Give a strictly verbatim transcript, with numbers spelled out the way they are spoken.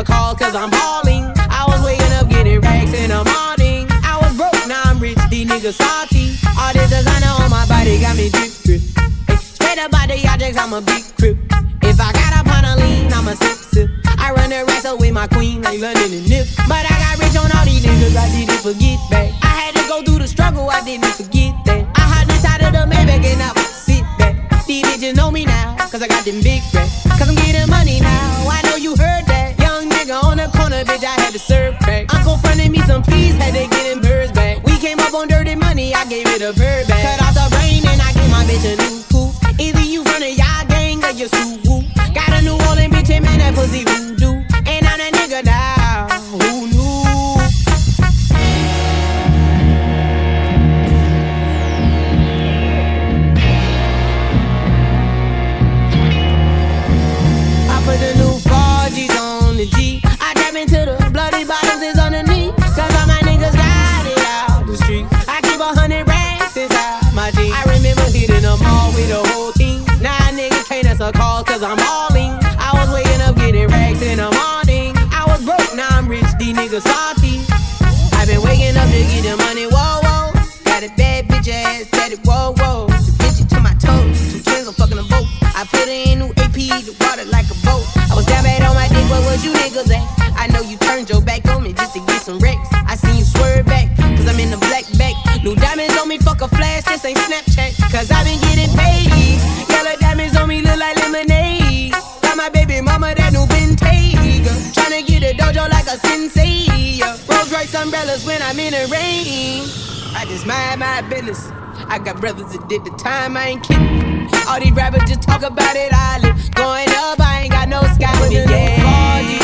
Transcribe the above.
a call cause I'm balling. I was waking up getting racks in the morning. I was broke, now I'm rich, these niggas salty. All this designer on my body got me drip drip. Hey, straight up out the objects, I'm a big crip. If I got up on a lean, I'm a sip sip. I run the rest up with my queen like London and Nip. But I got rich on all these niggas, I didn't forget that. I had to go through the struggle, I didn't forget that. I had inside of the Maybach and I would sit back. These bitches know me now, cause I got them big racks. Cause I'm getting money now, I know you heard that. Young nigga on the corner, bitch, I had to serve crack. Uncle fronted me some peas, had to get them birds back. We came up on dirty money, I gave it a bird back. Cut off the brain and I gave my bitch a new coupe. Either you run a y'all gang or you sue woo. Got a New Orleans bitch and man, that pussy voodoo. And I'm that nigga now, who knew? I put the new four G's on the G. I tap into the bloody bottoms is underneath. Cause all my niggas got it out the street. I keep a hundred racks inside my jeans. I remember hitting them all with the whole team. Now a nigga can't answer calls cause I'm balling. I was waking up getting racks in the morning. I was broke, now I'm rich, these niggas salty. I been waking up to get the money, whoa, whoa. Got a bad bitch ass, tatted, whoa, whoa. The bitch to my toes, two twins, I'm fucking them both. I put her in new A P, the water like a boat. I was down bad on my dick, what was you niggas at? I know you turned your back on me just to get some wrecks. I seen you swerve back, cause I'm in the black back. New diamonds on me, fuck a flash, this ain't Snapchat. Cause I been getting paid. Yellow diamonds on me look like lemonade. Got my baby mama that new Bentayga. Tryna get a dojo like a sensei. Rolls Royce umbrellas when I'm in the rain. I just mind my business. I got brothers that did the time, I ain't kidding. All these rappers just talk about it, I live. Going up, I ain't got no sky with the gang.